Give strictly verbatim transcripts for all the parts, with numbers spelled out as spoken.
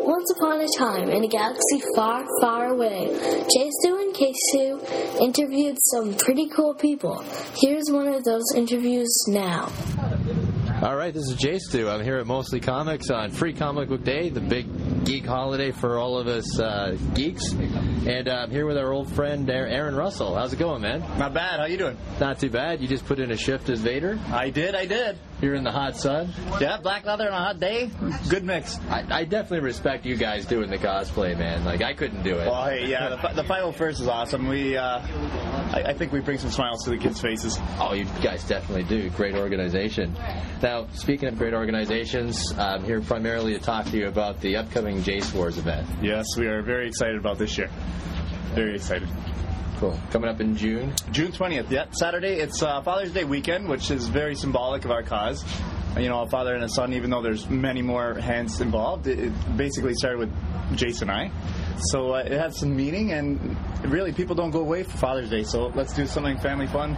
Once upon a time, in a galaxy far, far away, Jasu and Kesu interviewed some pretty cool people. Here's one of those interviews now. All right, this is Jasu. I'm here at Mostly Comics on Free Comic Book Day, the big geek holiday for all of us uh, geeks. And uh, I'm here with our old friend Aaron Russell. How's it going, man? Not bad. How you doing? Not too bad. You just put in a shift as Vader? I did, I did. You're in the hot sun? Yeah, black leather on a hot day. Good mix. I, I definitely respect you guys doing the cosplay, man. Like, I couldn't do it. Well, hey, yeah, the, the five oh first is awesome. We, uh, I, I think we bring some smiles to the kids' faces. Oh, you guys definitely do. Great organization. Now, speaking of great organizations, I'm here primarily to talk to you about the upcoming Jace Wars event. Yes, we are very excited about this year. Very excited. Cool. Coming up in June? June twentieth, yep. Saturday. It's uh, Father's Day weekend, which is very symbolic of our cause. You know, a father and a son, even though there's many more hands involved, it, it basically started with Jace and I. So uh, it had some meaning, and really people don't go away for Father's Day, so let's do something family fun.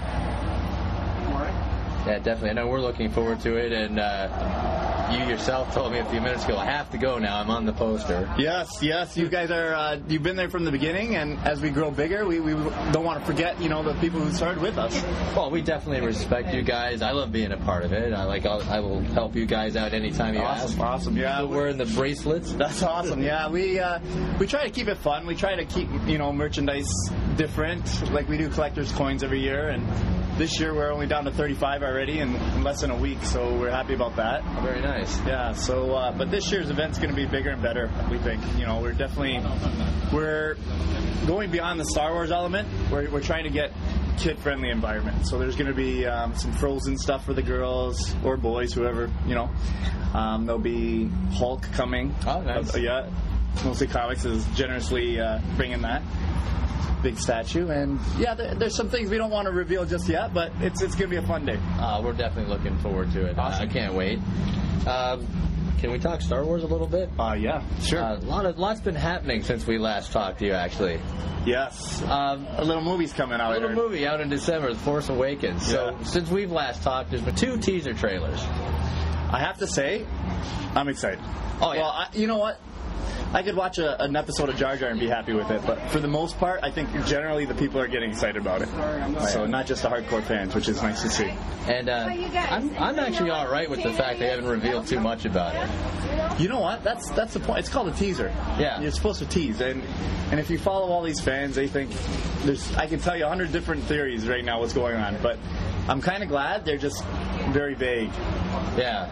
Yeah, definitely. I know we're looking forward to it, and uh, you yourself told me a few minutes ago, I have to go now. I'm on the poster. Yes, yes. You guys are, uh, you've been there from the beginning, and as we grow bigger, we, we don't want to forget, you know, the people who started with us. Well, we definitely respect you guys. I love being a part of it. I like. I'll, I will help you guys out anytime you awesome, ask. Awesome, yeah. Still wearing the bracelets. That's awesome. Yeah, we uh, we try to keep it fun. We try to keep, you know, merchandise different. Like we do collector's coins every year, and this year we're only down to thirty-five already in, in less than a week, so we're happy about that. Very nice. Yeah. So, uh, but this year's event's going to be bigger and better. We think. You know, we're definitely we're going beyond the Star Wars element. We're we're trying to get kid-friendly environment. So there's going to be um, some Frozen stuff for the girls or boys, whoever, you know. Um, there'll be Hulk coming. Oh, nice. Uh, yeah. Mostly Comics is generously uh, bringing that big statue, and yeah, there, there's some things we don't want to reveal just yet, but it's it's going to be a fun day. Uh, we're definitely looking forward to it. Awesome. Uh, I can't wait. Um, Can we talk Star Wars a little bit? Uh, yeah, sure. Uh, a lot of, lots been happening since we last talked to you, actually. Yes. Um, a little movie's coming out. A little movie out in December, The Force Awakens. So, yeah. Since we've last talked, there's been two teaser trailers. I have to say, I'm excited. Oh, yeah. Well, I, you know what? I could watch a, an episode of Jar Jar and be happy with it, but for the most part, I think generally the people are getting excited about it. So not just the hardcore fans, which is nice to see. And uh, I'm, I'm actually all right with the fact they haven't revealed too much about it. You know what? That's that's the point. It's called a teaser. Yeah. You're supposed to tease, and and if you follow all these fans, they think there's. I can tell you a hundred different theories right now what's going on, but I'm kind of glad they're just very vague. Yeah.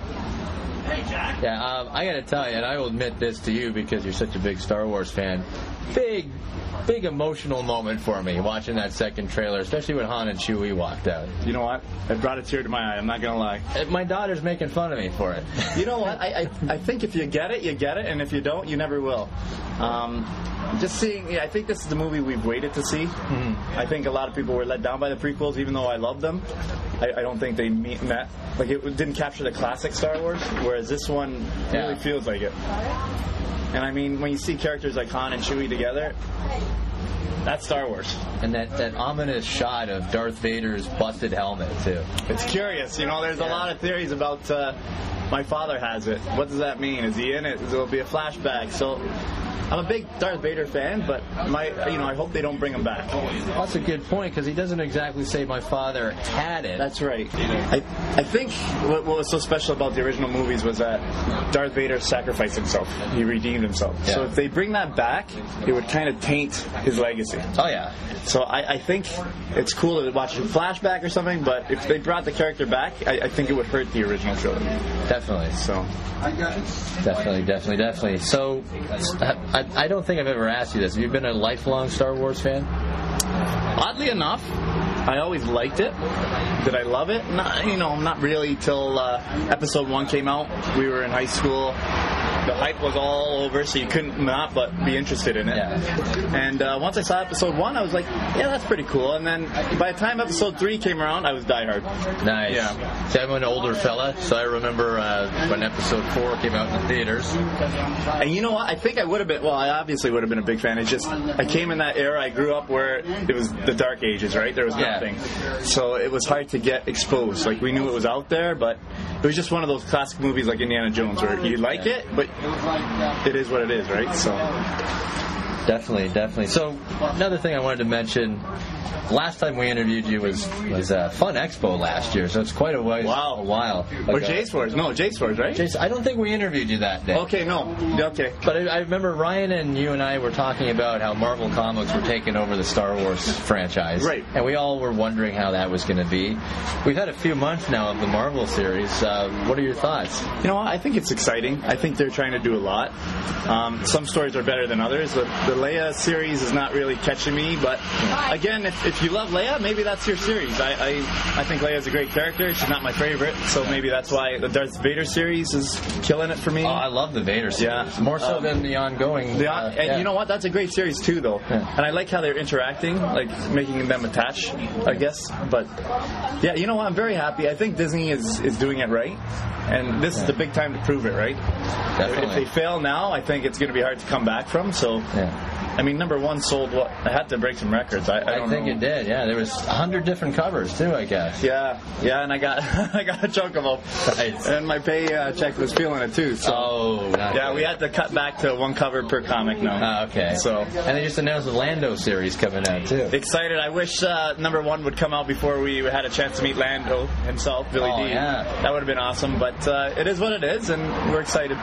Yeah, um, I gotta tell you, and I will admit this to you because you're such a big Star Wars fan. Big, big emotional moment for me watching that second trailer, especially when Han and Chewie walked out. You know what? It brought a tear to my eye. I'm not gonna lie. My daughter's making fun of me for it. You know what? I, I I think if you get it, you get it, and if you don't, you never will. Um, just seeing, yeah, I think this is the movie we've waited to see. Mm-hmm. I think a lot of people were let down by the prequels, even though I love them. I, I don't think they meet met. Like it didn't capture the classic Star Wars, whereas this one yeah. really feels like it. And I mean, when you see characters like Han and Chewie together, that's Star Wars. And that, that ominous shot of Darth Vader's busted helmet, too. It's curious. You know, there's yeah. a lot of theories about uh, my father has it. What does that mean? Is he in it? Will it be a flashback? So I'm a big Darth Vader fan, but my, you know, I hope they don't bring him back. That's a good point, because he doesn't exactly say my father had it. That's right. I, I think what, what was so special about the original movies was that Darth Vader sacrificed himself. He redeemed himself. Yeah. So if they bring that back, it would kind of taint his legacy. Oh, yeah. So I, I think it's cool to watch a flashback or something, but if they brought the character back, I, I think it would hurt the original trilogy. Definitely. So, definitely, definitely, definitely. So, I, I don't think I've ever asked you this. Have you been a lifelong Star Wars fan? Oddly enough, I always liked it. Did I love it? Not, you know, not really till uh, Episode One came out. We were in high school. The hype was all over, so you couldn't not but be interested in it. Yeah. And uh, once I saw Episode One, I was like, yeah, that's pretty cool. And then by the time Episode Three came around, I was diehard. Nice. Yeah. See, I'm an older fella, so I remember uh, when Episode Four came out in the theaters. And you know what? I think I would have been. Well, I obviously would have been a big fan. It's just I came in that era. I grew up where it was the Dark Ages, right? There was nothing, yeah. so it was hard to get exposed. Like we knew it was out there, but was just one of those classic movies like Indiana Jones where you like it, but it is what it is, right? So. Definitely, definitely. So another thing I wanted to mention, last time we interviewed you was was uh, Fun Expo last year, so it's quite a while. Wow. A while. Or Jace Wars. No, Jace Wars, right? Jace, I don't think we interviewed you that day. Okay, no. Okay. But I, I remember Ryan and you and I were talking about how Marvel Comics were taking over the Star Wars franchise. Right. And we all were wondering how that was going to be. We've had a few months now of the Marvel series. Uh, what are your thoughts? You know, I think it's exciting. I think they're trying to do a lot. Um, some stories are better than others. The, the Leia series is not really catching me, but again, if, if you love Leia, maybe that's your series. I, I I think Leia's a great character. She's not my favorite, so maybe that's why the Darth Vader series is killing it for me. Oh, I love the Vader series. Yeah. More so um, than the ongoing. The on, uh, and yeah. you know what? That's a great series too, though. Yeah. And I like how they're interacting, like making them attach, I guess. But yeah, you know what? I'm very happy. I think Disney is, is doing it right. And this yeah. is the big time to prove it, right? Definitely. If they fail now, I think it's going to be hard to come back from. So, yeah. I mean, number one sold what? I had to break some records. I, I, don't I think know. it did. Yeah, there was a hundred different covers too, I guess. Yeah, yeah, and I got I got a chunk of them. Nice. And my pay uh, check was feeling it too. So. Oh, not yeah, good. we had to cut back to one cover per comic now. Oh, okay. So, and they just announced the Lando series coming out too. Excited! I wish uh, number one would come out before we had a chance to meet Lando himself, Billy oh, D. Yeah. That would have been awesome. But uh, it is what it is, and we're excited.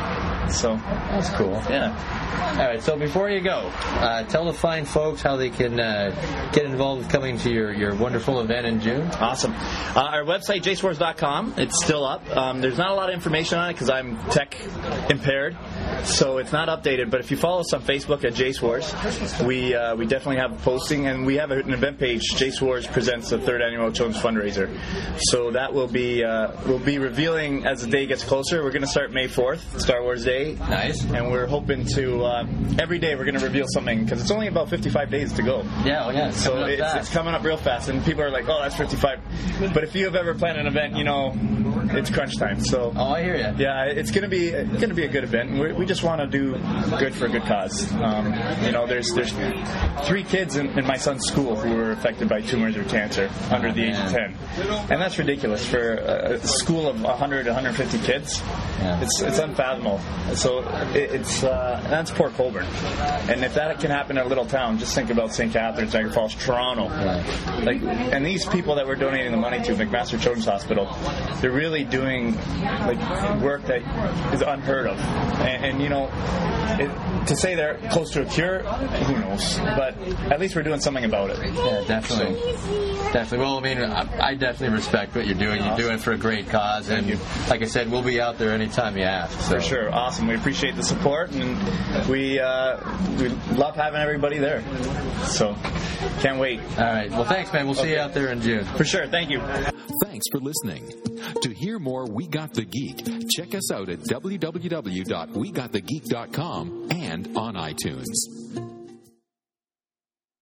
So that's cool. Yeah. All right. So before you go, uh, tell the fine folks how they can uh, get involved with coming to your, your wonderful event in June. Awesome. Uh, our website, jace wars dot com. It's still up. Um, there's not a lot of information on it because I'm tech impaired, so it's not updated. But if you follow us on Facebook at Jace Wars, we uh, we definitely have posting, and we have an event page. Jace Wars presents the third annual Children's Fundraiser. So that will be uh, will be revealing as the day gets closer. We're going to start May fourth, Star Wars Day. Nice. And we're hoping to uh, every day we're going to reveal something because it's only about fifty-five days to go. Yeah, well, yeah. It's so coming it's, it's coming up real fast, and people are like, "Oh, that's fifty-five." But if you have ever planned an event, you know it's crunch time. So oh, I hear you. Yeah, it's going to be it's going to be a good event. We're, we just want to do good for a good cause. Um, you know, there's there's three kids in, in my son's school who were affected by tumors or cancer under oh, the age man. of ten, and that's ridiculous for a, a school of one hundred, one hundred fifty kids. Yeah. It's it's unfathomable. So it, it's uh, that's Port Colborne, and if that can happen in a little town, just think about Saint Catharines, Niagara Falls, Toronto. Right. Like, and these people that we're donating the money to, McMaster Children's Hospital, they're really doing like work that is unheard of. And, and you know, it, to say they're close to a cure, who knows? But at least we're doing something about it. Yeah, definitely. So. Definitely. Well, I mean, I, I definitely respect what you're doing. You're doing it for a great cause, and like I said, we'll be out there anytime you ask. So. For sure. Awesome. We appreciate the support, and we uh, we love having everybody there. So, can't wait. All right. Well, thanks, man. We'll see okay. you out there in June. For sure. Thank you. Thanks for listening. To hear more We Got the Geek, check us out at w w w dot we got the geek dot com and on iTunes.